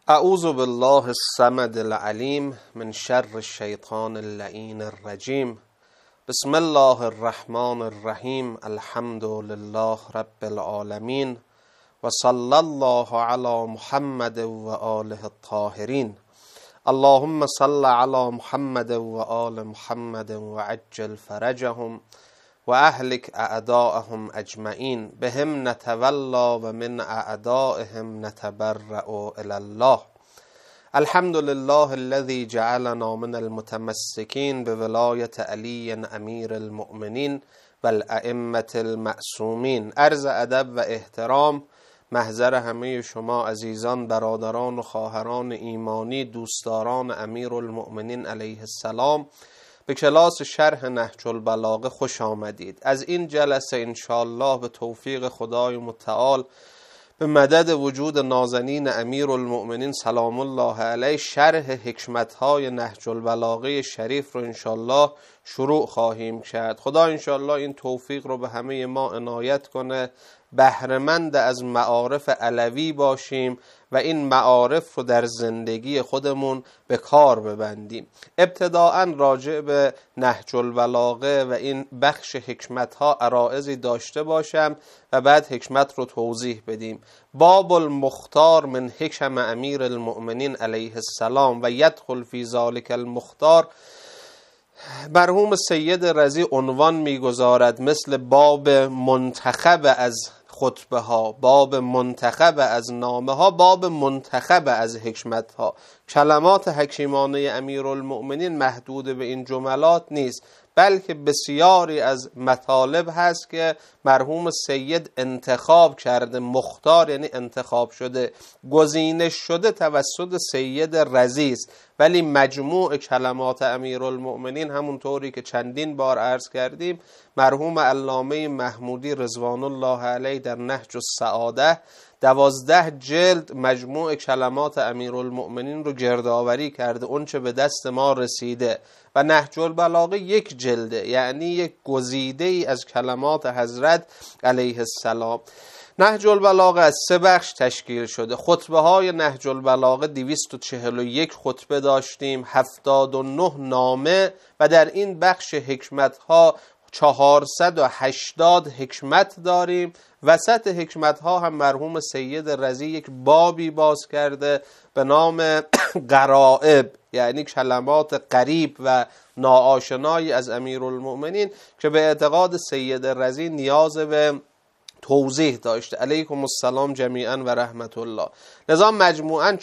اعوذ بالله الصمد العلیم من شر الشیطان اللعین الرجیم. بسم الله الرحمن الرحیم. الحمد لله رب العالمین و صلی الله علی محمد و آله الطاهرین. اللهم صل علی محمد و آل محمد و عجل فرجهم و اهلک اعداءهم اجمعین. بهم نتولا و من اعدائهم نتبرأ الی الله. الحمد لله الذي جعلنا من المتمسكين بولایت علی امیر المؤمنین و الائمة المعصومین. عرض ادب و احترام محضر همه شما عزیزان، برادران و خواهران ایمانی، دوستداران امیر المؤمنین علیه السلام، به کلاس شرح نهج البلاغه خوش آمدید. از این جلسه انشاءالله به توفیق خدای متعال، به مدد وجود نازنین امیر المؤمنین سلام الله علیه، شرح حکمتهای نهج البلاغه شریف رو انشاءالله شروع خواهیم کرد. خدا انشاءالله این توفیق رو به همه ما عنایت کنه، بهره‌مند از معارف علوی باشیم و این معارف رو در زندگی خودمون به کار ببندیم. ابتداءً راجع به نهج البلاغه و این بخش حکمت‌ها عرائضی داشته باشم و بعد حکمت رو توضیح بدیم. باب المختار من حکم امیر المؤمنین علیه السلام و یدخل فی ذلک المختار. مرحوم سید رضی عنوان میگذارد مثل باب منتخب از خطبه ها، باب منتخب از نامه ها، باب منتخب از حکمت ها. کلمات حکیمانه امیرالمؤمنین محدود به این جملات نیست، بلکه بسیاری از مطالب هست که مرحوم سید انتخاب کرده. مختار یعنی انتخاب شده، گزینش شده توسط سید رضی است، ولی مجموع کلمات امیرالمؤمنین همونطوری که چندین بار عرض کردیم مرحوم علامه محمودی رضوان الله علیه در نهج السعاده 12 جلد مجموع کلمات امیرالمؤمنین رو گردآوری کرده، اون چه به دست ما رسیده. و نهج البلاغه یک جلده، یعنی یک گزیده ای از کلمات حضرت علیه السلام. نهج البلاغه از 3 بخش تشکیل شده. خطبه های نهج البلاغه 241 خطبه داشتیم، 79 نامه و در این بخش حکمت ها 480 حکمت داریم. وسط حکمت ها هم مرحوم سید رضی یک بابی باز کرده به نام غرائب، یعنی کلمات غریب و ناآشنایی از امیرالمؤمنین که به اعتقاد سید رضی نیاز به توضیح داشته. علیکم السلام جمیعا و رحمت الله. لذا مجموعاً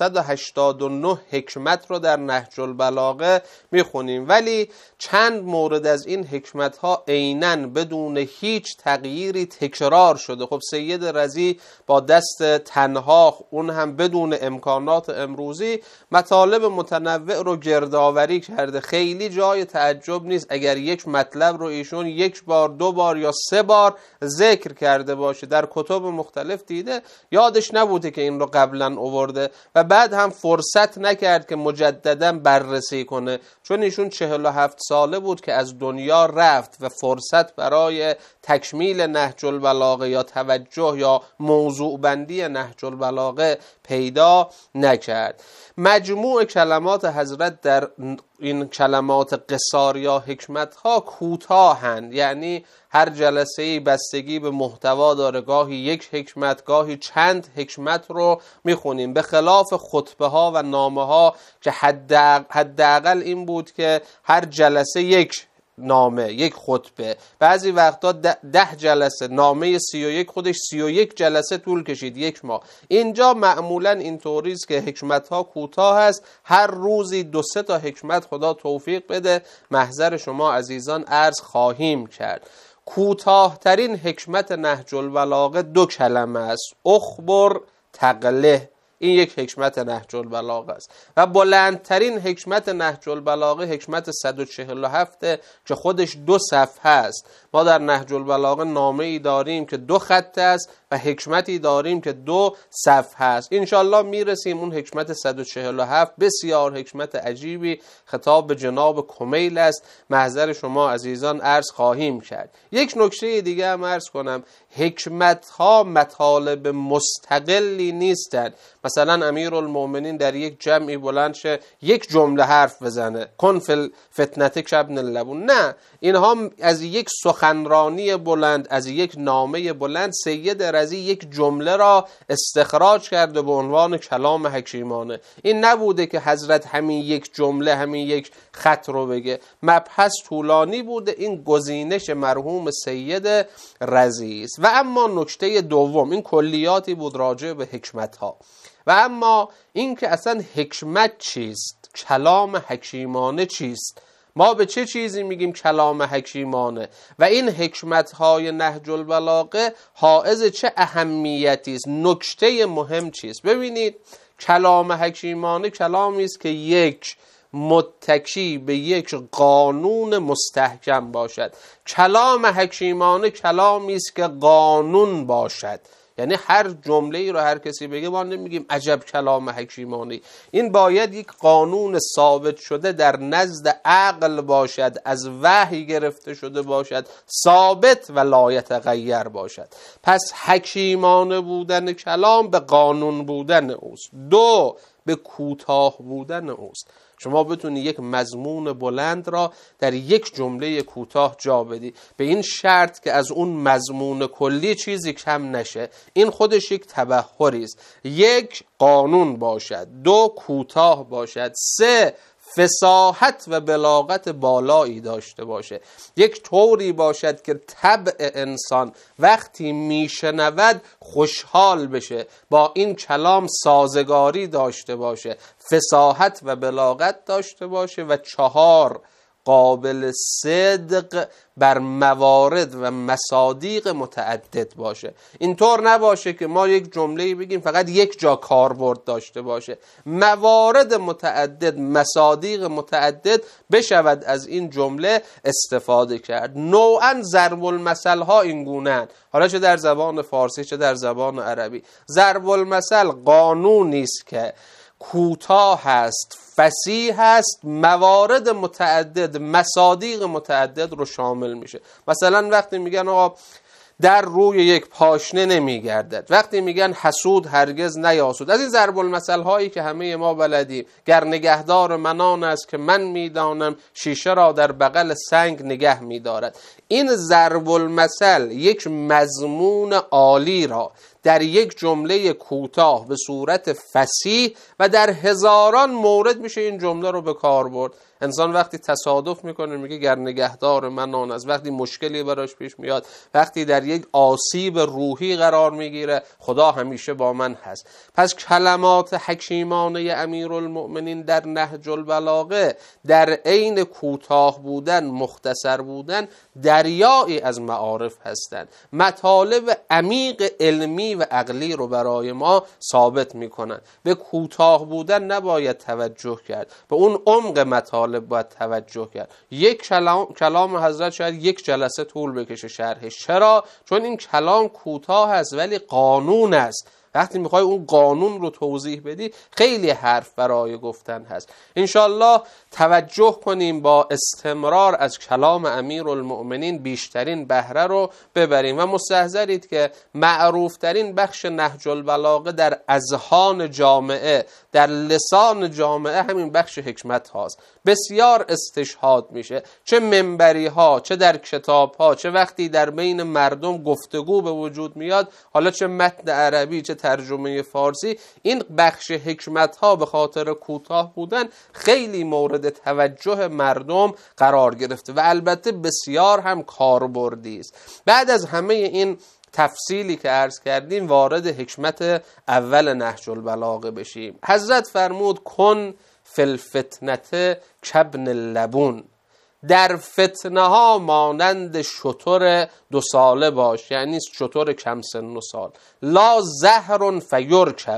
489 حکمت رو در نهج البلاغه میخونیم، ولی چند مورد از این حکمت ها عیناً بدون هیچ تغییری تکرار شده. خب سید رضی با دست تنها، اون هم بدون امکانات امروزی، مطالب متنوع رو گردآوری کرده. خیلی جای تعجب نیست اگر یک مطلب رو ایشون 1 بار 2 بار یا 3 بار ذکر کرده باشه، در کتب مختلف دیده، یادش نبوده که این رو قبلا آورده و بعد هم فرصت نکرد که مجددا بررسی کنه، چون ایشون 47 ساله بود که از دنیا رفت و فرصت برای تکمیل نهج البلاغه یا توجه یا موضوع بندی نهج البلاغه پیدا نکرد. مجموع کلمات حضرت در این کلمات قصار یا حکمت ها کوتاهند، یعنی هر جلسه‌ای بستگی به محتوا داره، گاهی 1 حکمت، گاهی چند حکمت رو میخونیم، به خلاف خطبه ها و نامه ها که حداقل این بود که هر جلسه 1 نامه، 1 خطبه، بعضی وقتا 10 جلسه، نامه 31 خودش 31 جلسه طول کشید، 1 ماه. اینجا معمولا اینطوری است که حکمت ها کوتاه است، هر روزی 2-3 تا حکمت خدا توفیق بده محضر شما عزیزان عرض خواهیم کرد. کوتاه‌ترین حکمت نهج البلاغه 2 کلمه است، اخبر تقله. این یک حکمت نهج البلاغه است. و بلندترین حکمت نهج البلاغه حکمت 147 که خودش 2 صفحه است. ما در نهج البلاغه نامه‌ای داریم که 2 خط است و حکمتی داریم که 2 صفحه است. انشالله میرسیم اون حکمت 147، بسیار حکمت عجیبی خطاب به جناب کمیل است، محضر شما عزیزان عرض خواهیم کرد. یک نکته دیگه هم عرض کنم، حکمت ها مطالب مستقلی نیستند. مثلا امیرالمومنین در یک جمعی بلند شه یک جمله حرف بزنه، کن فی فتنه کابن اللبون، نه، اینها از یک سخنرانی بلند، از یک نامه بلند، سید رضی یک جمله را استخراج کرده به عنوان کلام حکیمانه. این نبوده که حضرت همین یک جمله، همین یک خط رو بگه، مبحث طولانی بوده. این گزینش مرحوم سید رضی است. و اما نکته دوم، این کلیاتی بود راجع به حکمت ها. و اما این که اصلا حکمت چیست، کلام حکیمانه چیست، ما به چه چیزی میگیم کلام حکیمانه و این حکمت‌های نهج البلاغه حائز چه اهمیتی است، نکته مهم چیست؟ ببینید، کلام حکیمانه کلامی است که یک متکی به یک قانون مستحکم باشد. کلام حکیمانه کلامی است که قانون باشد. یعنی هر جمله ای رو هر کسی بگه ما نمیگیم عجب کلام حکیمانه، این باید یک قانون ثابت شده در نزد عقل باشد، از وحی گرفته شده باشد، ثابت و لا یتغیر باشد. پس حکیمانه بودن کلام به قانون بودن اوست، 2 به کوتاه بودن اوست. شما بتونی یک مضمون بلند را در یک جمله کوتاه جا بدی، به این شرط که از اون مضمون کلی چیزی کم نشه. این خودش یک تبحری است. 1 قانون باشد، 2 کوتاه باشد، 3 فصاحت و بلاغت بالایی داشته باشه، یک طوری باشد که طبع انسان وقتی میشنود خوشحال بشه، با این کلام سازگاری داشته باشه، فصاحت و بلاغت داشته باشه، و 4 قابل صدق بر موارد و مصادیق متعدد باشه. اینطور نباشه که ما یک جمله بگیم فقط یک جا کاربرد داشته باشه، موارد متعدد، مصادیق متعدد بشود از این جمله استفاده کرد. نوعا ضرب المثل ها این گونه، حالا چه در زبان فارسی چه در زبان عربی، ضرب المثل قانونی است که کوتاه هست، فصیح هست، موارد متعدد، مصادیق متعدد رو شامل میشه. مثلا وقتی میگن آقا در روی یک پاشنه نمیگردد، وقتی میگن حسود هرگز نیاسود، از این ضرب المثل هایی که همه ما بلدیم، گر نگهدار من آن است که من میدانم شیشه را در بغل سنگ نگه میدارد. این ضرب المثل یک مضمون عالی را در یک جمله کوتاه به صورت فصیح و در هزاران مورد میشه این جمله رو به کار برد. انسان وقتی تصادف میکنه میگه گر نگهدار من آن است، وقتی مشکلی براش پیش میاد، وقتی در یک آسیب روحی قرار میگیره، خدا همیشه با من هست. پس کلمات حکیمانه امیرالمؤمنین در نهج البلاغه در عین کوتاه بودن، مختصر بودن، دریایی از معارف هستند، مطالب عمیق علمی و عقلی رو برای ما ثابت میکنن. به کوتاه بودن نباید توجه کرد، به اون عمق مطالب باید توجه کرد. یک کلام حضرت شاید یک جلسه طول بکشه شرحش. چرا؟ چون این کلام کوتاه است ولی قانون است. وقتی میخوای اون قانون رو توضیح بدی خیلی حرف برای گفتن هست. انشالله توجه کنیم با استمرار از کلام امیرالمؤمنین بیشترین بهره رو ببریم و مستحضرید که معروفترین بخش نهج البلاغه در اذهان جامعه، در لسان جامعه همین بخش حکمت هاست. بسیار استشهاد میشه، چه منبری ها، چه در کتاب ها، چه وقتی در بین مردم گفتگو به وجود میاد، حالا چه متن عربی چه ترجمه فارسی، این بخش حکمت ها به خاطر کوتاه بودن خیلی مورد توجه مردم قرار گرفته و البته بسیار هم کاربردی است. بعد از همه این تفصیلی که عرض کردیم وارد حکمت اول نهج البلاغه بشیم. حضرت فرمود کن فی الفتنه کابن اللبون، در فتنه ها مانند شتر 2 ساله باش، یعنی شتر کم سن و سال. لا زهر فیرکب،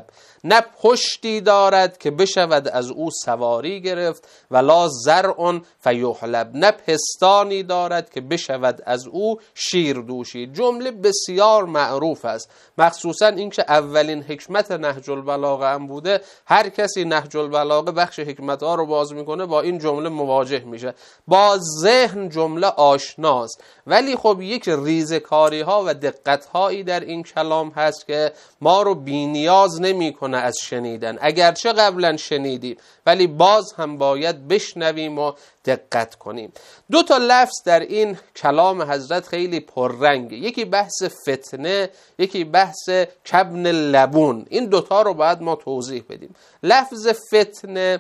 نه پشتی دارد که بشود از او سواری گرفت، ولا زرع فیحلب، نه پستانی دارد که بشود از او شیر دوشید. جمله بسیار معروف است، مخصوصا اینکه اولین حکمت نهج البلاغه هم بوده. هر کسی نهج البلاغه بخش حکمت ها رو باز میکنه با این جمله مواجه میشه، با ذهن جمله آشناست، ولی خب یک ریزکاری ها و دقت هایی در این کلام هست که ما رو بی‌نیاز نمیکنه از شنیدن، اگرچه قبلا شنیدیم ولی باز هم باید بشنویم و دقت کنیم. 2 تا لفظ در این کلام حضرت خیلی پررنگه، یکی بحث فتنه، یکی بحث کبن لبون. این 2 تا رو باید ما توضیح بدیم. لفظ فتنه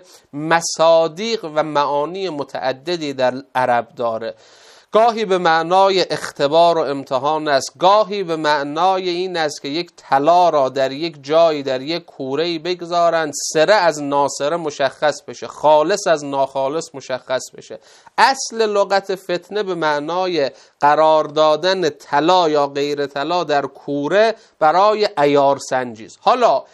مصادیق و معانی متعددی در عرب داره. گاهی به معنای اختبار و امتحان است، گاهی به معنای این است که یک طلا را در یک جایی در یک کوره‌ای بگذارند، سره از ناسره مشخص بشه، خالص از ناخالص مشخص بشه. اصل لغت فتنه به معنای قرار دادن طلا یا غیر طلا در کوره برای عیار سنجی است. حالا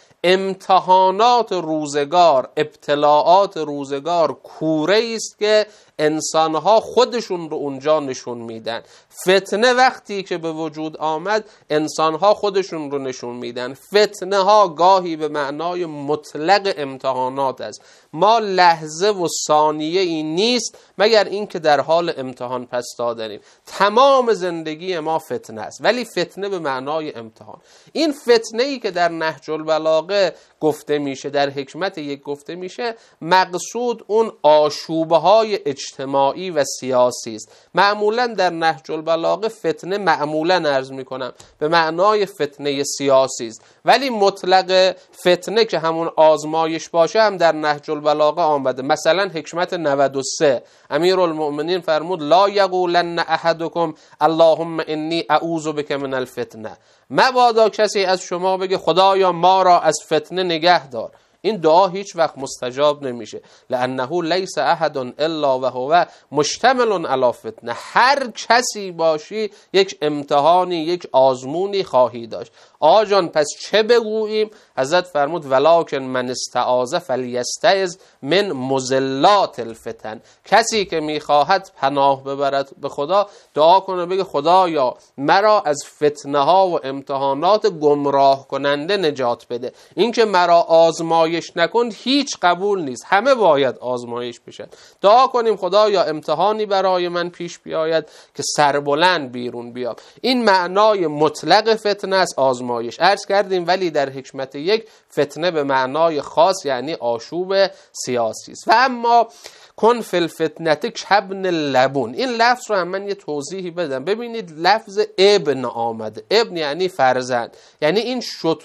امتحانات روزگار، ابتلاعات روزگار کوره است که انسانها خودشون رو اونجا نشون میدن. فتنه وقتی که به وجود آمد انسانها خودشون رو نشون میدن. فتنه ها گاهی به معنای مطلق امتحانات است. ما لحظه و ثانیه ای نیست مگر اینکه در حال امتحان پس دادنیم. تمام زندگی ما فتنه است، ولی فتنه به معنای امتحان. این فتنه ای که در نهج البلاغه گفته میشه، در حکمت یک گفته میشه، مقصود اون آشوبه های اجتماعی و سیاسی است. معمولا در نهج البلاغه فتنه معمولا عرض میکنم به معنای فتنه سیاسی است، ولی مطلق فتنه که همون آزمایش باشه هم در نهج البلاغه آمده. مثلا حکمت 93 امیرالمؤمنین فرمود لا یقولن احدکم اللهم انی اعوذ بک من الفتنه، مبادا کسی از شما بگه خدایا ما را از فتنه نگه دار. این دعا هیچ وقت مستجاب نمیشه، لانه لیس احد الا و هو مشتمل علی فتنه. هر کسی باشی یک امتحانی، یک آزمونی خواهی داشت. آقا جان پس چه بگوییم؟ حضرت فرمود ولکن من استعاذ فلیستعذ من مضلات الفتن. کسی که میخواهد پناه ببرد به خدا دعا کنه، بگه خدایا مرا از فتنه ها و امتحانات گمراه کننده نجات بده. این که مرا آزمایش نکن هیچ قبول نیست، همه باید آزمایش بشن. دعا کنیم خدایا امتحانی برای من پیش بیاید که سربلند بیرون بیام. این معنای مطلق فتنه است، آزمایش. عرض کردیم ولی در حکمت یک فتنه به معنای خاص یعنی آشوب سیاسی است. و اما کن فی الفتنه کابن لبون، این لفظ رو هم من یه توضیحی بدم. ببینید لفظ ابن آمده، ابن یعنی فرزند، یعنی این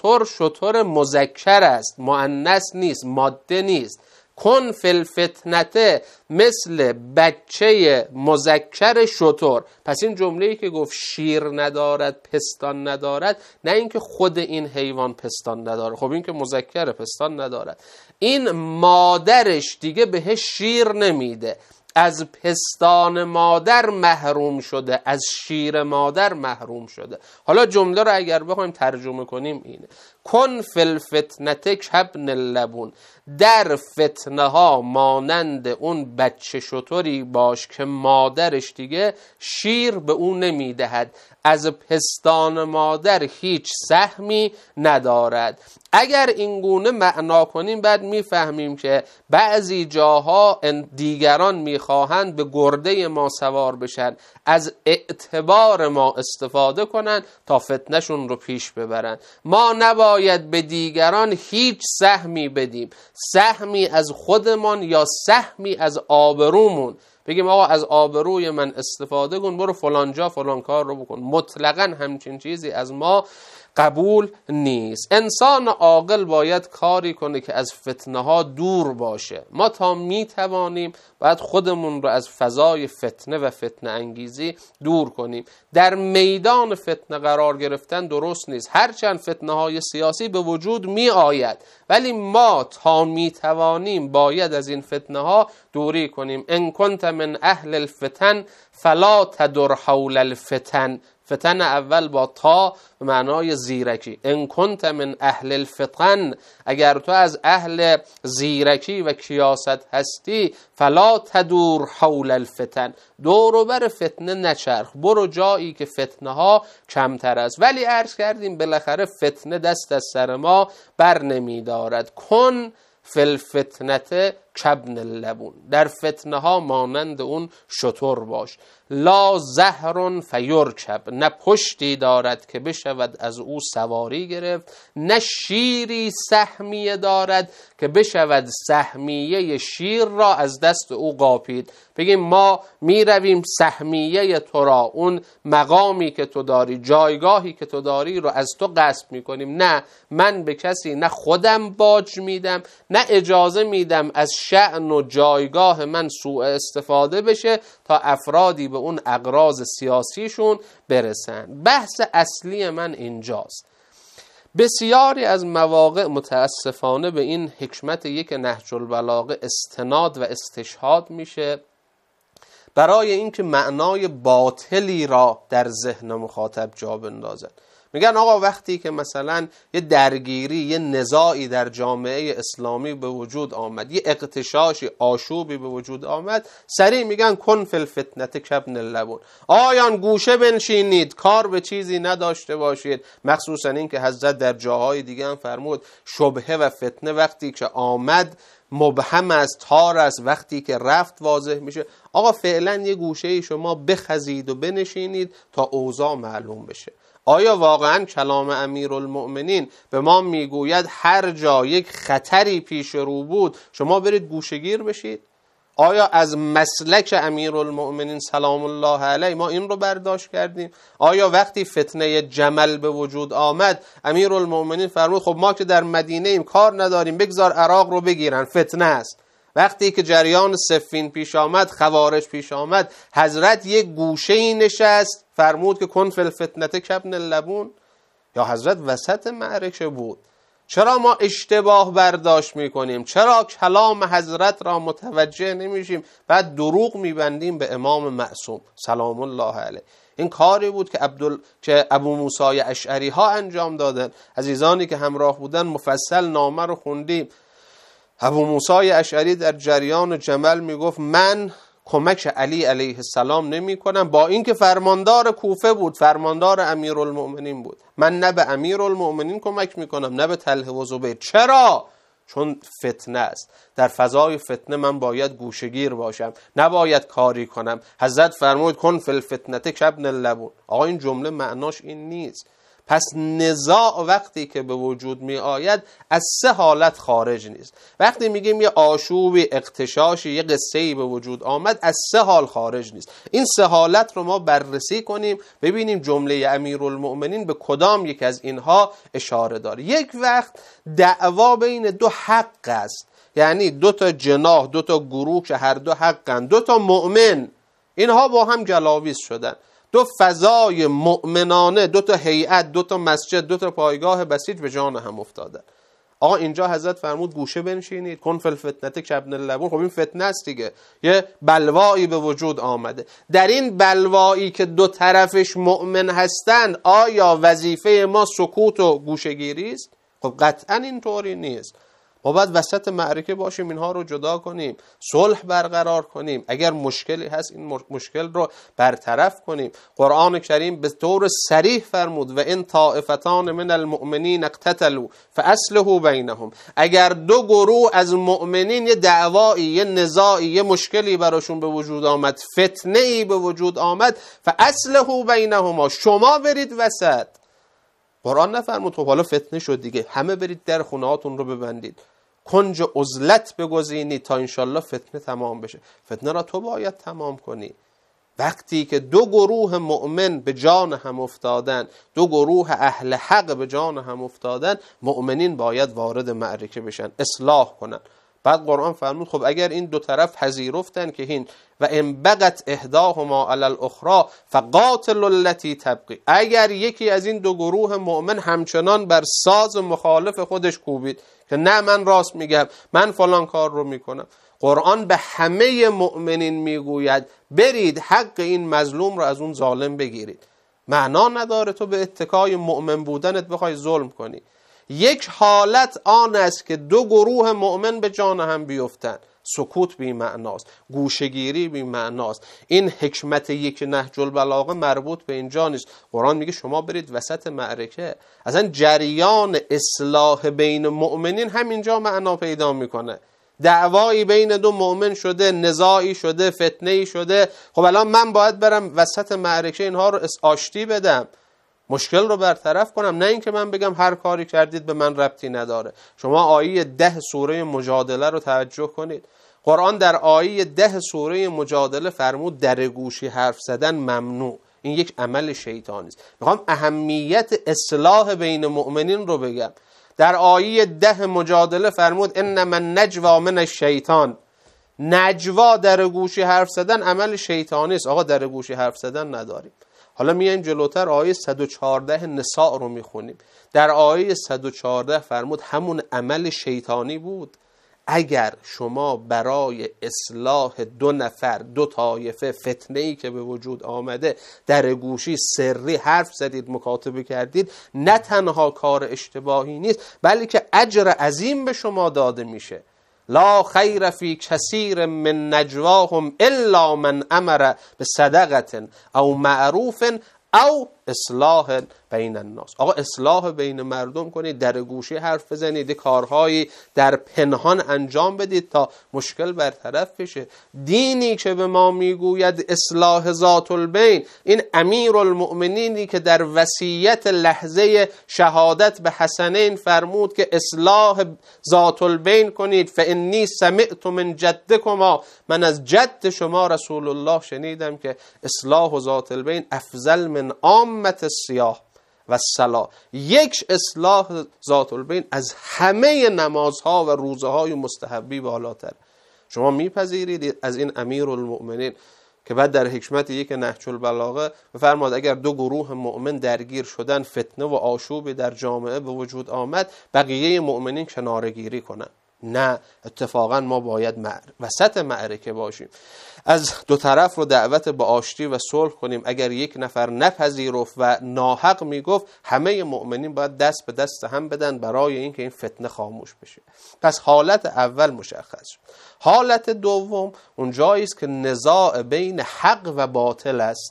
شتر مذکر است، مؤنث نیست، ماده نیست. کن فی الفتنه مثل بچه مذکر شتر. پس این جمله‌ای که گفت شیر ندارد پستان ندارد، نه اینکه خود این حیوان پستان نداره، خب این که مذکر پستان ندارد، این مادرش دیگه بهش شیر نمیده، از پستان مادر محروم شده، از شیر مادر محروم شده. حالا جمله رو اگر بخوایم ترجمه کنیم اینه: کن فی الفتنه کابن لبون، در فتنه ها مانند اون بچه شتری باش که مادرش دیگه شیر به اون نمیدهد، از پستان مادر هیچ سهمی ندارد. اگر این گونه معنا کنیم بعد میفهمیم که بعضی جاها دیگران میخواهند به گرده ما سوار بشن، از اعتبار ما استفاده کنن تا فتنهشون رو پیش ببرن. ما نباید به دیگران هیچ سهمی بدیم، سهمی از خودمان یا سهمی از آبرومون، بگیم آقا از آبروی من استفاده کن، برو فلان جا فلان کار رو بکن. مطلقاً همچین چیزی از ما قبول نیست. انسان عاقل باید کاری کنه که از فتنه ها دور باشه. ما تا می توانیم باید خودمون رو از فضای فتنه و فتنه انگیزی دور کنیم. در میدان فتنه قرار گرفتن درست نیست، هرچند فتنه های سیاسی به وجود می آید، ولی ما تا می توانیم باید از این فتنه ها دوری کنیم. ان کنت من اهل الفتن فلا تدر حول الفتن فتن اول با تا به معنای زیرکی. ان کنت من اهل الفتن، اگر تو از اهل زیرکی و کیاست هستی، فلا تدور حول الفتن، دور و بر فتنه نچرخ، برو جایی که فتنه ها کمتر است. ولی عرض کردیم بالاخره فتنه دست از سر ما بر نمی دارد. کن فی الفتنه کابن اللبون، در فتنه ها مانند اون شتر باش. لا زهر فیرکب، نه پشتی دارد که بشود از او سواری گرفت، نه شیری سهمیه دارد که بشود سهمیه شیر را از دست او قاپید. بگیم ما می رویم سهمیه تو را، اون مقامی که تو داری، جایگاهی که تو داری رو از تو غصب می کنیم. نه، من به کسی نه خودم باج میدم، نه اجازه میدم از شأن و جایگاه من سوء استفاده بشه تا افرادی به اون اغراض سیاسیشون برسن. بحث اصلی من اینجاست. بسیاری از مواقع متاسفانه به این حکمت یک نهج البلاغه استناد و استشهاد میشه برای اینکه معنای باطلی را در ذهن مخاطب جا بندازن. میگن آقا وقتی که مثلا یه درگیری، یه نزاعی در جامعه اسلامی به وجود آمد، یه اغتشاشی، آشوبی به وجود آمد، سریع میگن کن فی الفتنه کابن اللبون، آیان گوشه بنشینید، کار به چیزی نداشته باشید. مخصوصا این که حضرت در جاهای دیگه هم فرمود شبهه و فتنه وقتی که آمد مبهم است، تار است، وقتی که رفت واضح میشه. آقا فعلا یه گوشه شما بخزید و بنشینید تا اوضاع معلوم بشه. آیا واقعا کلام امیرالمؤمنین به ما میگوید هر جا یک خطری پیش رو بود شما برید گوشه‌گیر بشید؟ آیا از مسلک امیرالمؤمنین سلام الله علیه ما این رو برداشت کردیم؟ آیا وقتی فتنه جمل به وجود آمد امیرالمؤمنین فرمود خب ما که در مدینه ایم کار نداریم، بگذار عراق رو بگیرن، فتنه است؟ وقتی که جریان صفین پیش آمد، خوارج پیش آمد، حضرت یک گوشه‌ای نشست فرمود که کن فی الفتنه کابن اللبون؟ یا حضرت وسط معرکه بود؟ چرا ما اشتباه برداشت میکنیم؟ چرا کلام حضرت را متوجه نمیشیم؟ بعد دروغ میبندیم به امام معصوم سلام الله علیه. این کاری بود که ابو موسی اشعری ها انجام دادن. عزیزانی که همراه بودن مفصل نامه رو خوندیم. ابو موسی اشعری در جریان جمل میگفت من کمک علی علیه السلام نمی کنم، با اینکه فرماندار کوفه بود، فرماندار امیرالمؤمنین بود. من نه به امیرالمؤمنین کمک میکنم نه به طلحه و زبیر. چرا؟ چون فتنه است. در فضای فتنه من باید گوشه‌گیر باشم، نباید کاری کنم. حضرت فرمود کن فی الفتنه کابن اللبون. آقا این جمله معناش این نیست. پس نزاع وقتی که به وجود می آید از سه حالت خارج نیست. وقتی میگیم یه آشوبی، اغتشاشی، یه قصه‌ای به وجود آمد، از سه حال خارج نیست. این سه حالت رو ما بررسی کنیم ببینیم جمله امیرالمؤمنین به کدام یک از اینها اشاره داره. یک وقت دعوا بین دو حق است، یعنی دو تا جناح، دو تا گروه که هر دو حقن، دو تا مؤمن، اینها با هم گلاویز شدن. دو فضای مؤمنانه، دو تا هیئت، دو تا مسجد، دو تا پایگاه بسیج به جان هم افتادن. آقا اینجا حضرت فرمود گوشه بنشینید، کن فی الفتنه کابن اللبون. خب این فتنه است دیگه، یه بلوایی به وجود آمده. در این بلوایی که دو طرفش مؤمن هستند آیا وظیفه ما سکوت و گوشه‌گیری است؟ خب قطعا اینطوری نیست. ما باید وسط معرکه باشیم، اینها رو جدا کنیم، صلح برقرار کنیم، اگر مشکلی هست این مشکل رو برطرف کنیم. قرآن کریم به طور صریح فرمود و ان طائفتان من المؤمنین اقتتلوا فاصلحوا بینهم. اگر دو گروه از مؤمنین یه دعوایی، یه نزاعی، یه مشکلی براشون به وجود آمد، فتنه‌ای به وجود آمد، فاصلحوا بینهما، شما برید وسط. قرآن نفرمود خب حالا فتنه شد دیگه همه برید در خونهاتون رو ببندید، کنج عزلت بگزینید تا انشالله فتنه تمام بشه. فتنه را تو باید تمام کنی. وقتی که دو گروه مؤمن به جان هم افتادن، دو گروه اهل حق به جان هم افتادن، مؤمنین باید وارد معرکه بشن، اصلاح کنن. بعد قرآن فرمود خب اگر این دو طرف پذیرفتن که این و ان بغت احداهما علی الاخرى فقاتلوا التي تبغي، اگر یکی از این دو گروه مؤمن همچنان بر ساز مخالف خودش کوبید که نه من راست میگم، من فلان کار رو میکنم، قرآن به همه مؤمنین میگوید برید حق این مظلوم رو از اون ظالم بگیرید. معنا نداره تو به اتکای مؤمن بودنت بخوای ظلم کنی. یک حالت آن است که دو گروه مؤمن به جان هم بیفتن. سکوت بی معناست، گوشگیری بی معناست. این حکمت یک نهج البلاغه مربوط به اینجا نیست. قرآن میگه شما برید وسط معرکه. اصلا جریان اصلاح بین مؤمنین همینجا معنا پیدا میکنه. دعوایی بین دو مؤمن شده، نزاعی شده، فتنه‌ای شده. خب الان من باید برم وسط معرکه اینها رو آشتی بدم، مشکل رو برطرف کنم، نه اینکه من بگم هر کاری کردید به من ربطی نداره. شما آیه 10 سوره مجادله رو توجه کنید. قرآن در آیه 10 سوره مجادله فرمود در گوشی حرف زدن ممنوع. این یک عمل شیطانی است. میخوام اهمیت اصلاح بین مؤمنین رو بگم. در آیه 10 مجادله فرمود انما النجوا من الشیطان. نجوا در گوشی حرف زدن عمل شیطانی است. آقا در گوشی حرف زدن نداریم. حالا میایم جلوتر آیه 114 نساء رو میخونیم. در آیه 114 فرمود همون عمل شیطانی بود. اگر شما برای اصلاح دو نفر، دو طایفه، فتنه‌ای که به وجود آمده در گوشی سری حرف زدید، مکاتبه کردید، نه تنها کار اشتباهی نیست بلکه اجر عظیم به شما داده میشه. لا خیر فی کثیر من نجواهم الا من امر بصدقه او معروف او اصلاح بین الناس. آقا اصلاح بین مردم کنید، در گوشی حرف بزنید، کارهایی در پنهان انجام بدید تا مشکل برطرف بشه. دینی که به ما میگوید اصلاح ذات البین، این امیر المؤمنینی که در وصیت لحظه شهادت به حسنین فرمود که اصلاح ذات البین کنید، فانی سمعت من جدکما، من از جد شما رسول الله شنیدم که اصلاح ذات البین افضل من عامة الصیام و الصلاة. یک اصلاح ذات البین از همه نمازها و روزهای مستحبی بالاتر. شما میپذیرید از این امیر المؤمنین که بعد در حکمت یک نهج البلاغه بفرماد اگر دو گروه مؤمن درگیر شدن، فتنه و آشوبی در جامعه به وجود آمد، بقیه مؤمنین کنارگیری کنن؟ نه، اتفاقا ما باید وسط معرکه باشیم، از دو طرف رو دعوت به آشتی و صلح کنیم. اگر یک نفر نپذیرفت و ناحق میگفت، همه مؤمنین باید دست به دست هم بدن برای اینکه این فتنه خاموش بشه. پس حالت اول مشخص شد. حالت دوم اون جایی است که نزاع بین حق و باطل است.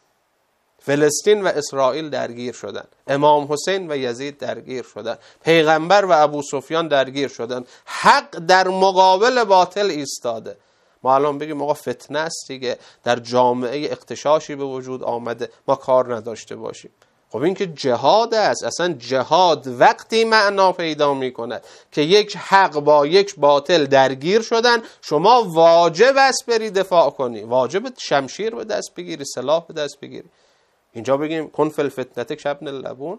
فلسطین و اسرائیل درگیر شدن، امام حسین و یزید درگیر شدن، پیغمبر و ابو سفیان درگیر شدن، حق در مقابل باطل ایستاده. ما الان بگیم آقا فتنه است دیگه، در جامعه اغتشاشی به وجود آمده، ما کار نداشته باشیم. خب این که جهاد است. اصلا جهاد وقتی معنا پیدا می کند که یک حق با یک باطل درگیر شدن، شما واجب است بری دفاع کنی، واجب شمشیر به دست بگیری، سلاح به دست بگیری. اینجا بگیم کن فی الفتنه کابن اللبون.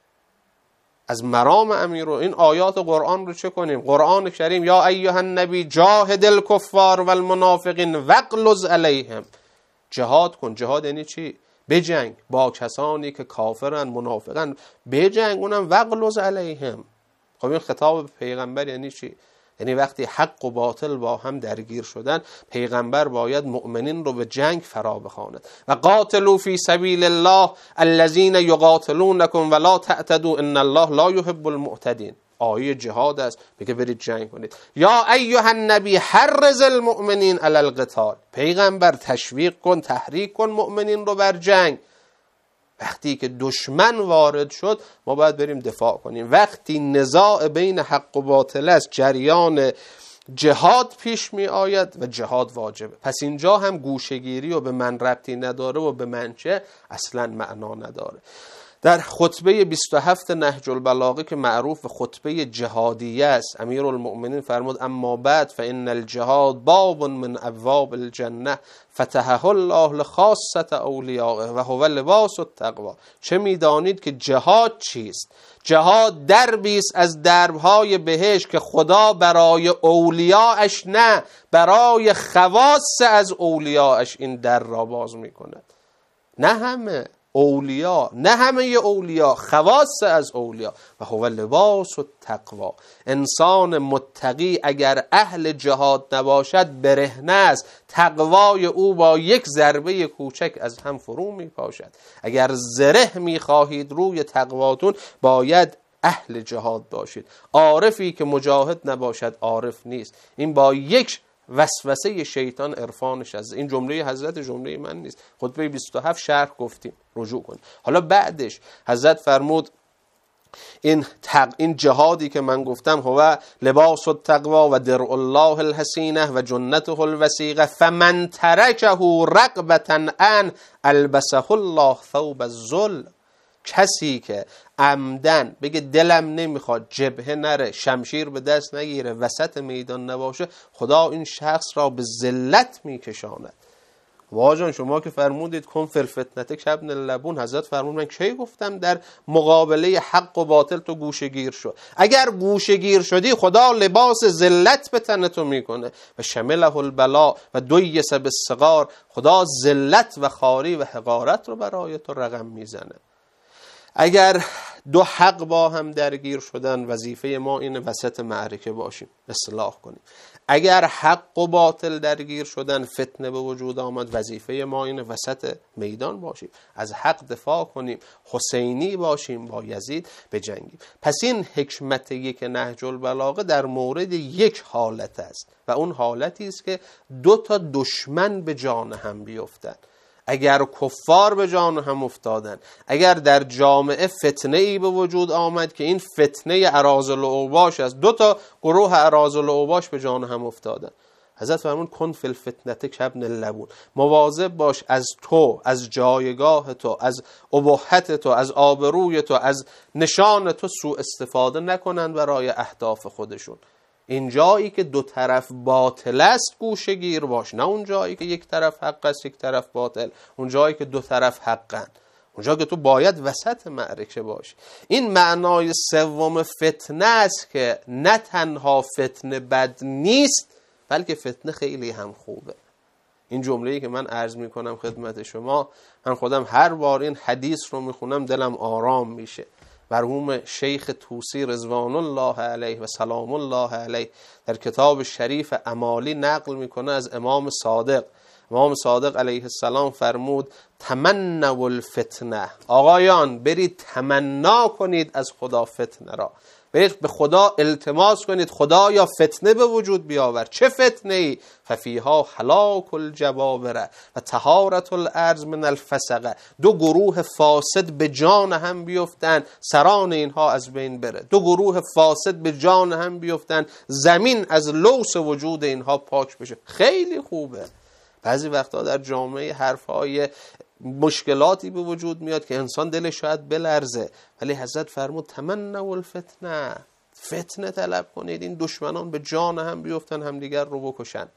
از مرام امیر این آیات قرآن رو چه کنیم؟ قرآن کریم یا ایها النبی جاهد الکفار و المنافقین واغلظ علیهم. جهاد کن. جهاد یعنی چی؟ بجنگ با کسانی که کافرن، منافقن، بجنگ، اونم واغلظ علیهم. خب این خطاب به پیغمبر یعنی چی؟ یعنی وقتی حق و باطل با هم درگیر شدن، پیغمبر باید مؤمنین رو به جنگ فرا بخواند. و قاتلوا فی سبیل الله الذین یقاتلونکم ولا تعتدوا ان الله لا یحب المعتدین. آیه جهاد است، میگه برید جنگ کنید. یا ایها النبی حرض المؤمنین علی القتال. پیغمبر تشویق کن، تحریک کن مؤمنین رو بر جنگ. وقتی که دشمن وارد شد ما باید بریم دفاع کنیم. وقتی نزاع بین حق و باطل است، جریان جهاد پیش می آید و جهاد واجبه. پس اینجا هم گوشگیری و به من ربطی نداره و به من چه اصلا معنا نداره. در خطبه 27 نهج البلاغه که معروف خطبه جهادیه است، امیرالمؤمنین فرمود اما بعد فان الجهاد باب من ابواب الجنه فتحه الله لخاصه اولیائه و هو لباس التقوی. چه میدانید که جهاد چیست؟ جهاد دربی است از دربهای بهشت که خدا برای اولیاءش، نه برای خواص از اولیاءش این در را باز میکند. نه همه، اولیا، نه همه اولیا، خواص از اولیا. و هو لباس التقوا. انسان متقی اگر اهل جهاد نباشد برهنه است، تقوای او با یک ضربه کوچک از هم فرو می پاشد. اگر زره می خواهید روی تقواتون باید اهل جهاد باشید. عارفی که مجاهد نباشد عارف نیست. این با یک وسوسه شیطان عرفانش از این جمله حضرت، جمله من نیست. خطبه 27 شرح گفتیم، رجوع کن. حالا بعدش حضرت فرمود این جهادی که من گفتم هو لباس التقوا و درع الله الحسینه و جنته الوسیقه فمن ترکه رغبة ان البسه الله ثوب الذل. کسی که عمدن بگه دلم نمیخواد جبهه نره، شمشیر به دست نگیره، وسط میدان نباشه، خدا این شخص را به ذلت میکشاند. واجان شما که فرمودید کن فی الفتنه کابن اللبون، حضرت فرمود من کی گفتم در مقابله حق و باطل تو گوشه‌گیر شو؟ اگر گوشه‌گیر شدی خدا لباس ذلت به تن تو میکنه. و شمله البلا و دیس بالصغار، خدا ذلت و خواری و حقارت رو برای تو رقم میزنه. اگر دو حق با هم درگیر شدن، وظیفه ما اینه وسط معرکه باشیم، اصلاح کنیم. اگر حق و باطل درگیر شدن، فتنه به وجود آمد، وظیفه ما اینه وسط میدان باشیم، از حق دفاع کنیم، حسینی باشیم، با یزید بجنگیم. پس این حکمت یک نهج البلاغه در مورد یک حالت است و اون حالتی است که دو تا دشمن به جان هم بیفتند. اگر کفار به جان هم افتادن، اگر در جامعه فتنه ای به وجود آمد که این فتنه اراذل و اوباش است، دو تا گروه اراذل و اوباش به جان هم افتادن، حضرت فرمود کن فی الفتنه کابن اللبون. مواظب باش از تو، از جایگاه تو، از ابهت تو، از آبروی تو، از نشان تو سوء استفاده نکنن برای اهداف خودشون. این جایی که دو طرف باطل است گوشه گیر باش، نه اون جایی که یک طرف حق است یک طرف باطل. اون جایی که دو طرف حقن، اونجا که تو باید وسط معرکه باشی. این معنای سوم فتنه است که نه تنها فتنه بد نیست بلکه فتنه خیلی هم خوبه. این جمله‌ای که من عرض میکنم خدمت شما، من خودم هر بار این حدیث رو میخونم دلم آرام میشه. مرحوم شیخ طوسی رضوان الله علیه و سلام الله علیه در کتاب شریف امالی نقل میکنه از امام صادق. امام صادق علیه السلام فرمود تمنوا الفتنه، آقایان برید تمنا کنید از خدا فتنه را، برید به خدا التماس کنید خدایا فتنه به وجود بیاور. چه فتنه ای؟ ففیها هلاک الجبابره و طهارت الارض من الفسقه. دو گروه فاسد به جان هم بیفتن، سران اینها از بین بره. دو گروه فاسد به جان هم بیفتن، زمین از لوث وجود اینها پاک بشه. خیلی خوبه. بعضی وقتا در جامعه حرفهای مشکلاتی به وجود میاد که انسان دلش شاید بلرزه، ولی حضرت فرمود تمنوا الفتنه، فتنه طلب کنید، این دشمنان به جان هم بیفتن، همدیگر رو بکشن،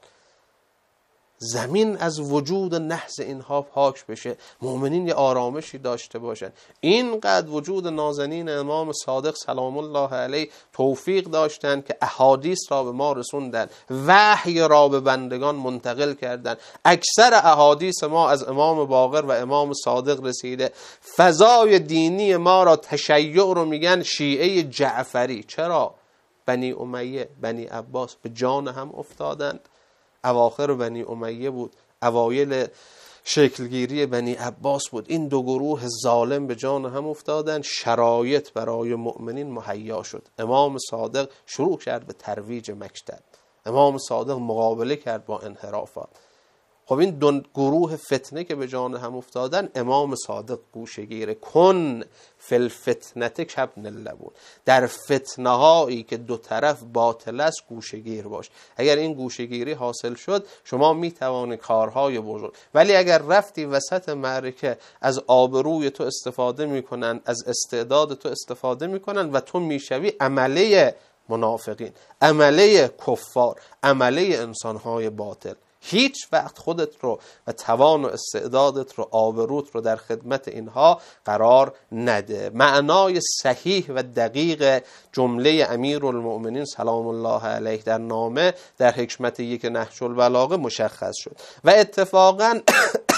زمین از وجود نحس اینها پاک بشه، مؤمنین یه آرامشی داشته باشن. اینقدر وجود نازنین امام صادق سلام الله علیه توفیق داشتن که احادیث را به ما رسوندن، وحی را به بندگان منتقل کردن. اکثر احادیث ما از امام باقر و امام صادق رسیده. فضای دینی ما را تشیع رو میگن شیعه جعفری. چرا؟ بنی امیه، بنی عباس به جان هم افتادند. اواخر بنی امیه بود، اوایل شکلگیری بنی عباس بود. این دو گروه ظالم به جان هم افتادن، شرایط برای مؤمنین مهیا شد. امام صادق شروع کرد به ترویج مکتب، امام صادق مقابله کرد با انحرافات. خب این دو گروه فتنه که به جان هم افتادن، امام صادق گوشه‌گیر کن فی الفتنه کابن اللبون. در فتنه هایی که دو طرف باطل است گوشه‌گیر باش. اگر این گوشه‌گیری حاصل شد شما می توانید کارهای بزرگ، ولی اگر رفتی وسط معرکه از آبروی تو استفاده میکنن، از استعداد تو استفاده میکنن و تو میشوی عمله منافقین، عمله کفار، عمله انسانهای باطل. هیچ وقت خودت رو و توان و استعدادت رو، آبروت رو در خدمت اینها قرار نده. معنای صحیح و دقیق جمله امیرالمؤمنین سلام الله علیه در نامه در حکمت یک نهج البلاغه مشخص شد. و اتفاقا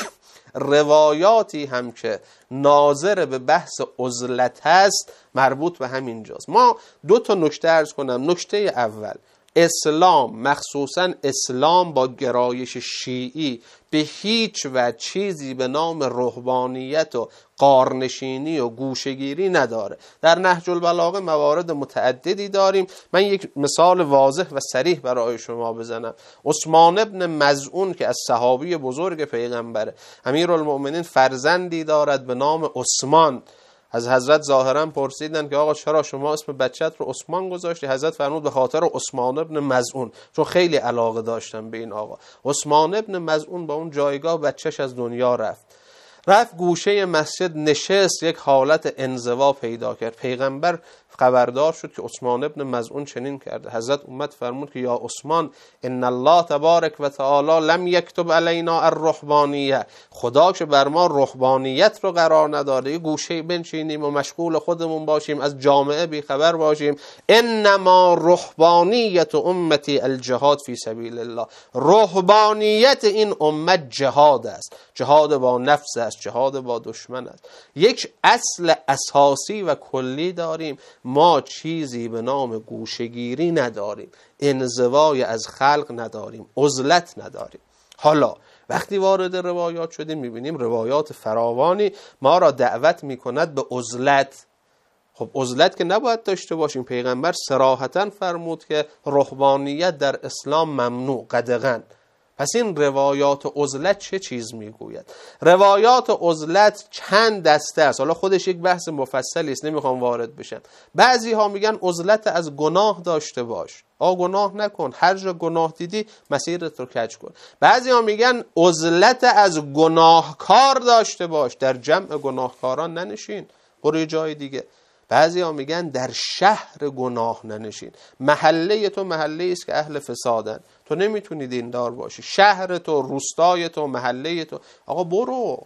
روایاتی هم که ناظر به بحث عزلت هست مربوط به همین جاست. ما 2 نکته عرض کنم. نکته اول، اسلام، مخصوصا اسلام با گرایش شیعی، به هیچ وجه چیزی به نام رهبانیت و غارنشینی و گوشه‌گیری نداره. در نهج البلاغه موارد متعددی داریم. من یک مثال واضح و صریح برای شما بزنم. عثمان ابن مظعون که از صحابی بزرگ پیغمبره، امیرالمؤمنین فرزندی دارد به نام عثمان. از حضرت ظاهرا پرسیدن که آقا چرا شما اسم بچت رو عثمان گذاشتی؟ حضرت فرمود به خاطر عثمان ابن مظعون، چون خیلی علاقه داشتم به این آقا. عثمان ابن مظعون با اون جایگاه بچهش از دنیا رفت گوشه مسجد نشست، یک حالت انزوا پیدا کرد. پیغمبر خبردار شد که عثمان ابن مظعون چنین کرده. حضرت اومد فرمود که یا عثمان، ان الله تبارک و تعالی لم یکتب علینا الرهبانیه، خدا که بر ما رهبانیت رو قرار نداده، یه گوشه بنشینیم و مشغول خودمون باشیم، از جامعه بیخبر باشیم. انما رهبانیت امتی الجهاد فی سبیل الله، رهبانیت این امت جهاد است، جهاد با نفس است، جهاد با دشمن است. یک اصل اساسی و کلی داریم، ما چیزی به نام گوشه‌گیری نداریم، انزوای از خلق نداریم، عزلت نداریم. حالا وقتی وارد روایات شدیم میبینیم روایات فراوانی ما را دعوت میکند به عزلت. خب عزلت که نباید داشته باشیم. پیغمبر صراحتاً فرمود که رهبانیت در اسلام ممنوع قدغن. پس این روایات عزلت چه چیز میگوید؟ روایات عزلت چند دسته است. حالا خودش یک بحث مفصلی است، نمیخوام وارد بشم. بعضی ها میگن عزلت از گناه داشته باش، گناه نکن، هر جا گناه دیدی مسیرت رو کج کن. بعضی ها میگن عزلت از گناهکار داشته باش، در جمع گناهکاران ننشین، برو جای دیگه. بعضی ها میگن در شهر گناه ننشین، محله تو محله است که اهل فسادن، تو نمیتونی دیندار باشی، شهر تو، روستای تو، محله تو، آقا برو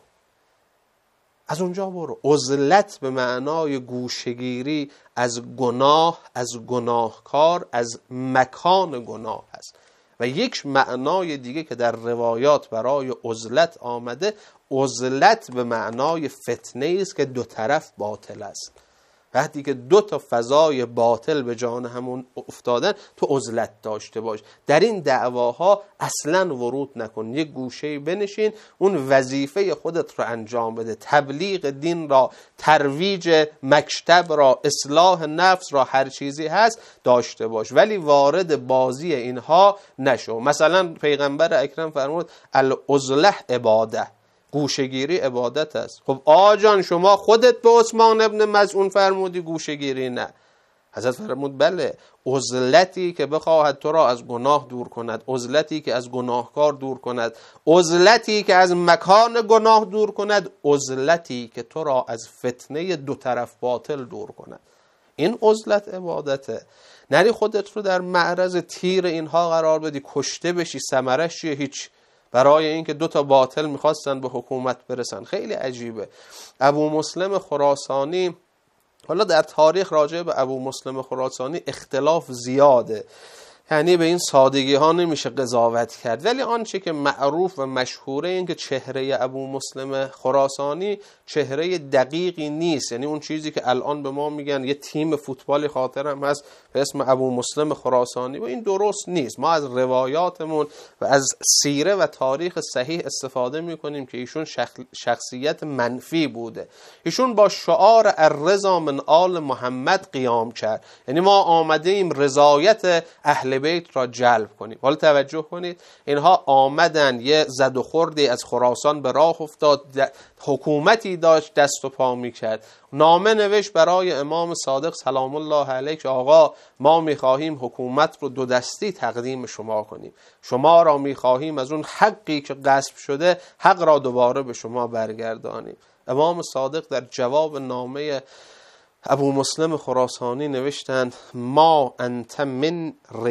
از اونجا برو. عزلت به معنای گوشه‌گیری از گناه، از گناهکار، از مکان گناه است. و یک معنای دیگه که در روایات برای عزلت آمده، عزلت به معنای فتنه است که 2 طرف باطل است. وقتی که 2 تا فضای باطل به جان همون افتادن، تو عزلت داشته باش. در این دعواها اصلا ورود نکن، یک گوشه بنشین، اون وظیفه خودت رو انجام بده، تبلیغ دین را، ترویج مکتب را، اصلاح نفس را، هر چیزی هست داشته باش، ولی وارد بازی اینها نشو. مثلا پیغمبر اکرم فرمود العزله عباده، گوشه‌گیری عبادت است. خب آجان شما خودت به عثمان ابن مظعون فرمودی گوشه‌گیری نه. حضرت فرمود بله، عزلتی که بخواهد تو را از گناه دور کند، عزلتی که از گناهکار دور کند، عزلتی که از مکان گناه دور کند، عزلتی که تو را از فتنه 2 طرف باطل دور کند. این عزلت عبادته. نری خودت رو در معرض تیر اینها قرار بدی، کشته بشی، ثمرش چیه؟ هیچ. برای اینکه 2 تا باطل میخواستن به حکومت برسن. خیلی عجیبه. ابو مسلم خراسانی، حالا در تاریخ راجع به ابو مسلم خراسانی اختلاف زیاده، یعنی به این سادگی ها نمیشه قضاوت کرد، ولی آنچه که معروف و مشهوره این که چهره ابو مسلم خراسانی چهره دقیقی نیست. یعنی اون چیزی که الان به ما میگن یه تیم فوتبالی خاطرم هست به اسم ابو مسلم خراسانی، و این درست نیست. ما از روایاتمون و از سیره و تاریخ صحیح استفاده میکنیم که ایشون شخصیت منفی بوده. ایشون با شعار الرضا من آل محمد قیام کرد، یعنی ما آمده ایم رضایت اهل بیت را جلب کنیم. حالا توجه کنید، اینها آمدن، یه زد و خوردی از خراسان به راه افتاد، حکومتی داشت دست و پا میکرد، نامه نوشت برای امام صادق سلام الله علیه که آقا ما میخواهیم حکومت رو 2 دستی تقدیم شما کنیم، شما را میخواهیم از اون حقی که غصب شده حق را دوباره به شما برگردانیم. امام صادق در جواب نامه ابو مسلم خراسانی نوشتند ما انت من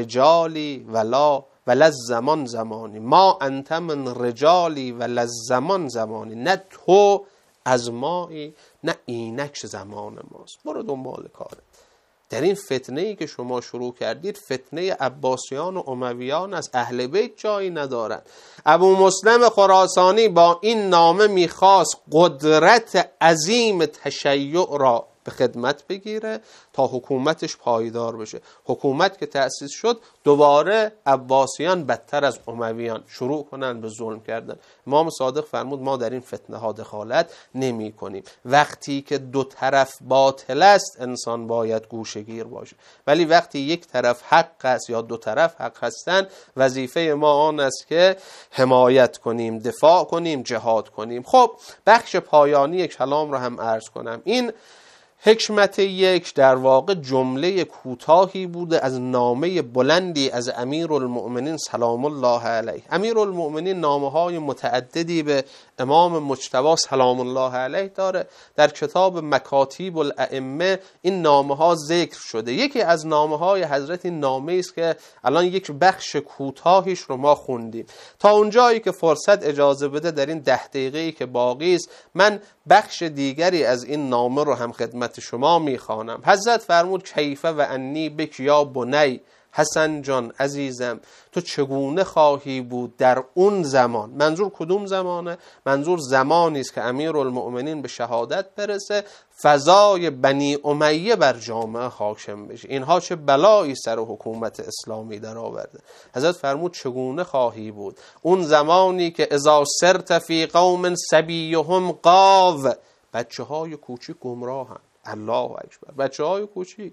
رجالی ولا الزمان زمانی، ما انت من رجالی ولا الزمان زمانی، نه تو از مایی نه اینک زمان ماست، برو دنبال کارت. در این فتنه‌ای که شما شروع کردید فتنه عباسیان و امویان از اهل بیت جایی ندارند. ابو مسلم خراسانی با این نامه میخواست قدرت عظیم تشیع را به خدمت بگیره تا حکومتش پایدار بشه. حکومت که تأسیس شد دوباره عباسیان بدتر از امویان شروع کنن به ظلم کردن. امام صادق فرمود ما در این فتنه ها دخالت نمی کنیم. وقتی که دو طرف باطل است انسان باید گوشه‌گیر باشه، ولی وقتی یک طرف حق است یا دو طرف حق هستن وظیفه ما آن است که حمایت کنیم، دفاع کنیم، جهاد کنیم. خب بخش پایانی کلام رو هم عرض کنم. این حکمت یک در واقع جمله کوتاهی بوده از نامه بلندی از امیرالمؤمنین سلام الله علیه. امیرالمؤمنین نامه‌های متعددی به امام مجتبی سلام الله علیه داره. در کتاب مکاتیب الائمه این نامه‌ها ذکر شده. یکی از نامه‌های حضرت این نامه است که الان یک بخش کوتاهیش رو ما خوندیم. تا اونجایی که فرصت اجازه بده در این 10 دقیقه‌ای که باقی است من بخش دیگری از این نامه رو هم خدمت شما میخوانم. حضرت فرمود کیفه و انی بک یا بنی، حسن جان عزیزم تو چگونه خواهی بود در اون زمان. منظور کدوم زمانه؟ منظور زمانی است که امیرالمؤمنین به شهادت برسه، فضای بنی امیه بر جامعه حاکم بشه. اینها چه بلایی سر حکومت اسلامی در آورده. حضرت فرمود چگونه خواهی بود اون زمانی که اذا سرت فی قوم سبیهم قاو، بچه های کوچیک گمراهن. الله اکبر. بچه های کوچیک.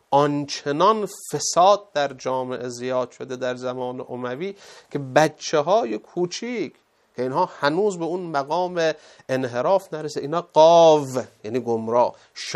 آنچنان فساد در جامعه زیاد شده در زمان اموی که بچه های کوچیک که اینها هنوز به اون مقام انحراف نرسه، اینا قاو یعنی گمراه،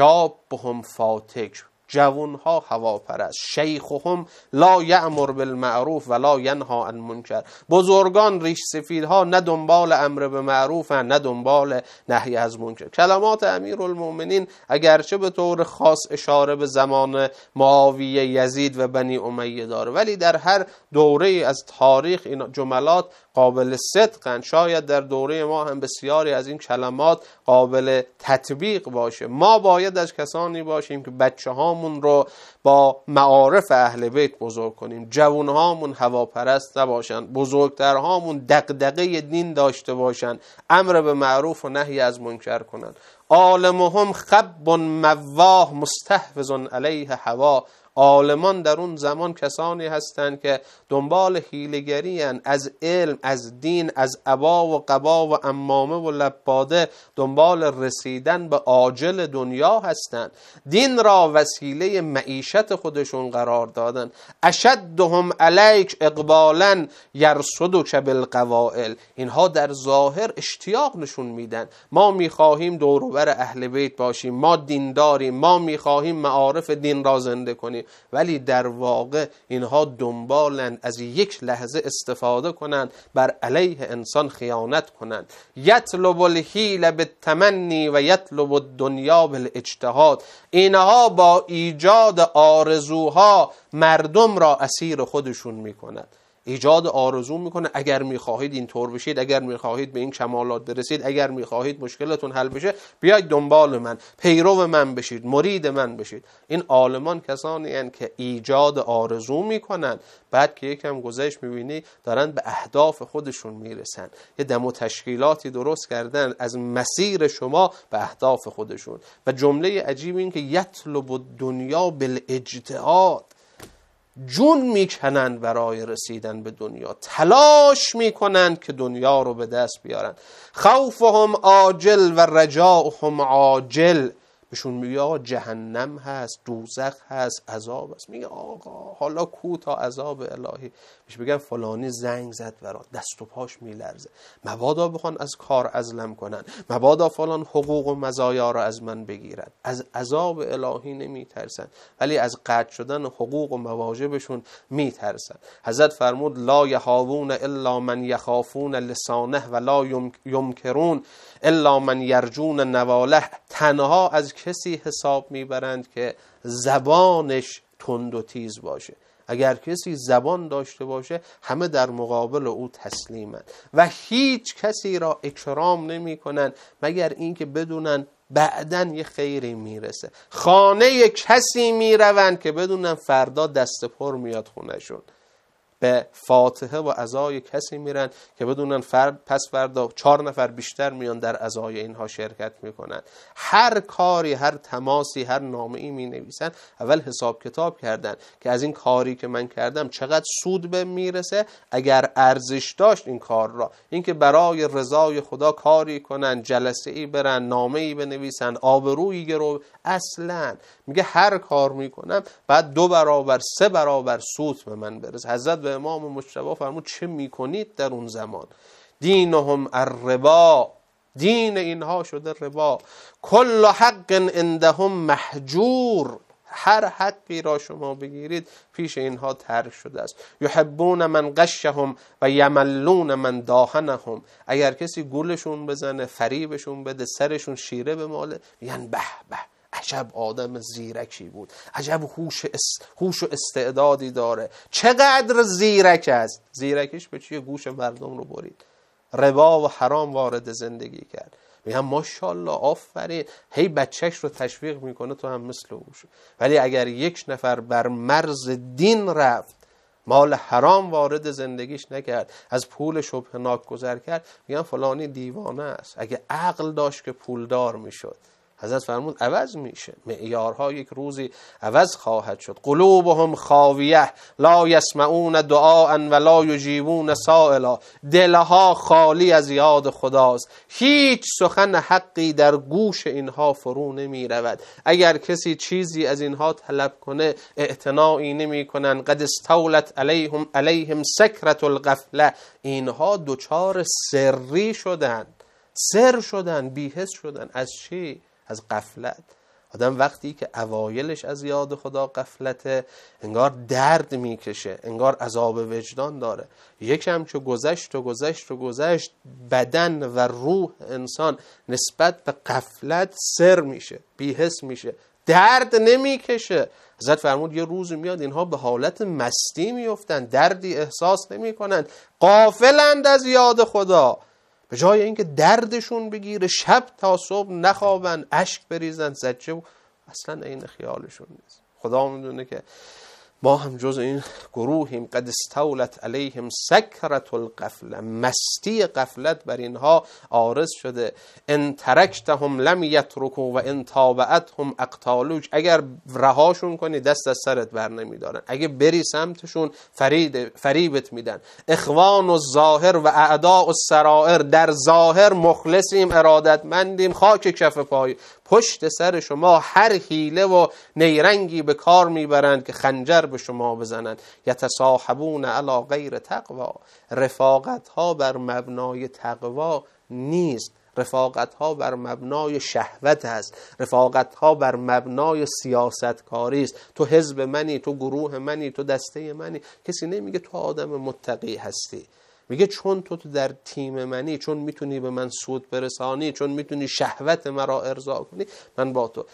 شابهم فاتک، جوانها هواپرست، شیخهم لا یأمر بالمعروف ولا ینها عن منکر، بزرگان ریش سفیدها نه دنبال امر به معروف نه دنبال نهی از منکر. کلمات امیرالمؤمنین اگرچه به طور خاص اشاره به زمان معاویه، یزید و بنی امیه داره، ولی در هر دوره از تاریخ این جملات قابل صدقن. شاید در دوره ما هم بسیاری از این کلمات قابل تطبیق باشه. ما باید از کسانی باشیم که بچه هامون رو با معارف اهل بیت بزرگ کنیم، جوان هامون هواپرست نباشن، بزرگترهامون دغدغه دین داشته باشن، امر به معروف و نهی از منکر کنن. عالمهم خب مواه مستحوذ علیه هوا. عالمان در اون زمان کسانی هستند که دنبال حیله‌گری اند، از علم، از دین، از عبا و قبا و عمامه و لباده دنبال رسیدن به عاجل دنیا هستند. دین را وسیله معیشت خودشون قرار دادن. اشدهم علیک اقبالا یرصدک بالقوائل. اینها در ظاهر اشتیاق نشون میدن، ما میخواهیم دور و بر اهل بیت باشیم، ما دینداریم، ما میخواهیم معارف دین را زنده کنیم، ولی در واقع اینها دنبالند از یک لحظه استفاده کنند بر علیه انسان خیانت کنند. یطلب الحیل بالتمنی و یطلب الدنیا بالاجتهاد. اینها با ایجاد آرزوها مردم را اسیر خودشون میکنند. ایجاد آرزو میکنه اگر میخواهید اینطور بشید، اگر میخواهید به این کمالات برسید، اگر میخواهید مشکلتون حل بشه بیاید دنبال من، پیرو من بشید، مرید من بشید. این عالمان کسانی هستند که ایجاد آرزو میکنن، بعد که یکم گذشت میبینی دارن به اهداف خودشون میرسن. یه دم و تشکیلاتی درست کردن از مسیر شما به اهداف خودشون. و جمله عجیب این که یطلب الدنیا بالاجتهاد، جون میکنند برای رسیدن به دنیا، تلاش میکنند که دنیا رو به دست بیارن. خوفهم عاجل و رجاؤهم عاجل. بهشون میگه آقا جهنم هست، دوزخ هست، عذاب هست. میگه آقا حالا کو تا عذاب الهی؟ بهش بگن فلانی زنگ زد برات، دست و پاش میلرزه، مبادا بخوان از کار عزلم کنن، مبادا فلان حقوق و مزایا را از من بگیرن. از عذاب الهی نمیترسن ولی از قطع شدن حقوق و مواجبشون میترسن. حضرت فرمود لا یهابون الا من یخافون لسانه ولا یمکرون الا من یرجون نواله. تنها از کسی حساب میبرند که زبانش تند و تیز باشه. اگر کسی زبان داشته باشه همه در مقابل او تسلیمند و هیچ کسی را اکرام نمی کنند مگر اینکه بدونن بعدن یه خیری میرسه. خانه کسی میروند که بدونن فردا دست پر میاد خونهشون. به فاتحه و عزای کسی میرن که بدونن پس فردا 4 نفر بیشتر میان در عزای اینها شرکت میکنن. هر کاری، هر تماسی، هر نامه‌ای می نویسن، اول حساب کتاب کردن که از این کاری که من کردم چقدر سود به میرسه، اگر ارزش داشت این کار را، اینکه برای رضای خدا کاری کنن، جلسه ای برن، نامه‌ای بنویسن، آبرویی گرو، اصلا میگه هر کار میکنم بعد 2 برابر 3 برابر سود به من برسه. حضرت به امام مجتبی فرمود چه میکنید در اون زمان؟ دینهم الربا، دین اینها شده ربا. کل حق عندهم محجور، هر حقی را شما بگیرید پیش اینها ترک شده است. یحبون من غشهم و یملون من داهنهم، اگر کسی گولشون بزنه، فریبشون بده، سرشون شیره بماله، میگن به به عجب آدم زیرکی بود، عجب هوش و استعدادی داره، چقدر زیرک است. زیرکیش به چیه؟ گوش مردم رو برید، ربا و حرام وارد زندگی کرد. میگم ماشاءالله آفرین، هی بچهش رو تشویق میکنه تو هم مثل او شو. ولی اگر یک نفر بر مرز دین رفت، مال حرام وارد زندگیش نکرد، از پول شبهناک گذر کرد، میگم فلانی دیوانه است. اگه عقل داشت که پولدار میشد. حضرت فرمود عوض میشه، معیارها یک روزی عوض خواهد شد. قلوبهم خاویه لا یسمعون دعاء ولا یجیبون سائلا، دلها خالی از یاد خداست، هیچ سخن حقی در گوش اینها فرو نمی رود. اگر کسی چیزی از اینها طلب کنه اعتنایی نمی کنن. قد استولت علیهم سکرة الغفله، اینها دچار سری شدن، سر شدن، بی‌حس شدن. از چی؟ از غفلت. آدم وقتی که اوایلش از یاد خدا غفلته، انگار درد میکشه، انگار عذاب وجدان داره. یکم که گذشت بدن و روح انسان نسبت به غفلت سر میشه، بی‌حس میشه، درد نمیکشه. حضرت فرمود یه روز میاد اینها به حالت مستی میفتن، دردی احساس نمیکنن، غافلند از یاد خدا. به جای اینکه دردشون بگیره، شب تا صبح نخوابن، اشک بریزن، زجه اصلا این خیالشون نیست. خدا میدونه که ما هم جز این گروهیم. قد استولت علیهم سکرة الغفله، مستی غفلت بر اینها عارض شده. ان ترکتهم لم یترکوا و ان تابعتهم اقتالوک، اگر رهاشون کنی دست از سرت بر نمیدارن، اگه بری سمتشون فریبت میدن. اخوان الظاهر و اعداء السرائر، در ظاهر مخلصیم، ارادتمندیم، خاک کف پای، پشت سر شما هر حیله و نیرنگی به کار میبرند که خنجر به شما بزنند. یتصاحبون علی غیر تقوا، رفاقت ها بر مبنای تقوا نیست، رفاقت ها بر مبنای شهوت است، رفاقت ها بر مبنای سیاستکاری است. تو حزب منی، تو گروه منی، تو دسته منی. کسی نمیگه تو آدم متقی هستی، میگه چون تو در تیم منی، چون میتونی به من سود برسانی، چون میتونی شهوت مرا ارضا کنی، من با تو.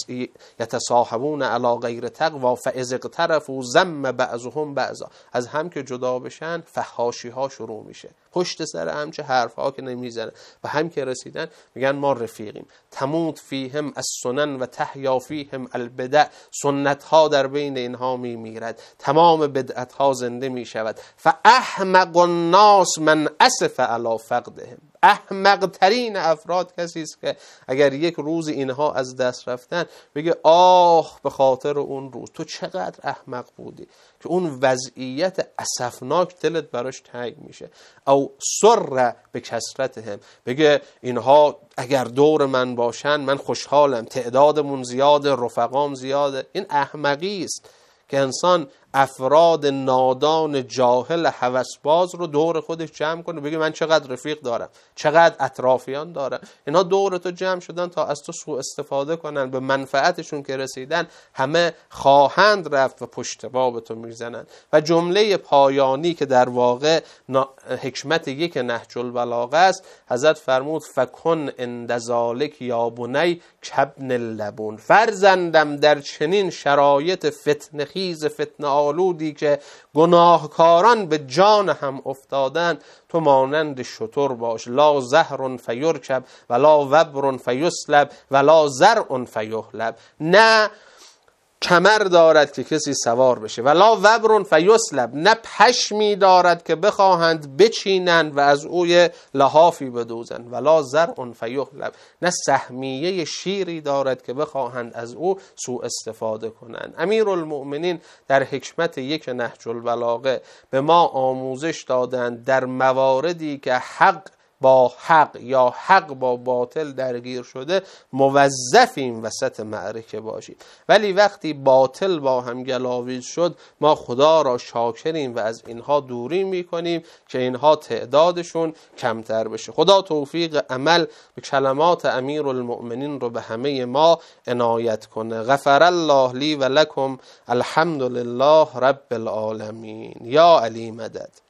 یتصاحبون علی غیر تقوا فاذا اقترفوا ذم بعضهم بعضا، از هم که جدا بشن فحاشی ها شروع میشه، پشت سر هم چه حرف ها که نمیزنن، به هم که رسیدن میگن ما رفیقیم. تموت فیهم السنن و تحیا فیهم البدع، سنت ها در بین اینها میمیرد، تمام بدعت ها زنده میشود. فاحمق الناس من اسف علی فقدهم، احمق ترین افراد کسی است که اگر یک روز اینها از دست رفتن بگه آه به خاطر اون روز تو چقدر احمق بودی، که اون وضعیت اسفناک دلت براش تنگ میشه. او سر به کثرتهم، بگه اینها اگر دور من باشن من خوشحالم، تعدادمون زیاده، رفقام زیاده. این احمقی است که انسان افراد نادان جاهل هوسباز رو دور خودش جمع کنه، بگه من چقدر رفیق دارم، چقدر اطرافیان دارم. اینا دور تو جمع شدن تا از تو سوء استفاده کنن، به منفعتشون که رسیدن همه خواهند رفت و پشت باب تو میزنن. و جمله پایانی که در واقع حکمت یک نهج البلاغه است، حضرت فرمود فکن عند ذالک یا بنی کابن اللبون، فرزندم در چنین شرایط فتنه خیز، فتنه آلودی که گناهکاران به جان هم افتادن، تو مانند شتر باش. لا زهر فیرکب ولا وبر فیسلب ولا زرع فیهلب. نه کمر دارد که کسی سوار بشه، ولا وبر فیسلب، نه پشمی دارد که بخواهند بچینند و از اوی لحافی بدوزند، ولا زرع فیهلب، نه سهمیه شیری دارد که بخواهند از او سوء استفاده کنند. امیرالمؤمنین در حکمت 1 نهج البلاغه به ما آموزش دادند در مواردی که حق با حق یا حق با باطل درگیر شده موظفیم وسط معرکه باشیم، ولی وقتی باطل با هم گلاویز شد ما خدا را شاکریم و از اینها دوری میکنیم که اینها تعدادشون کمتر بشه. خدا توفیق عمل به کلمات امیرالمؤمنین رو به همه ما عنایت کنه. غفر الله لی و لکم، الحمد لله رب العالمین. یا علی مدد.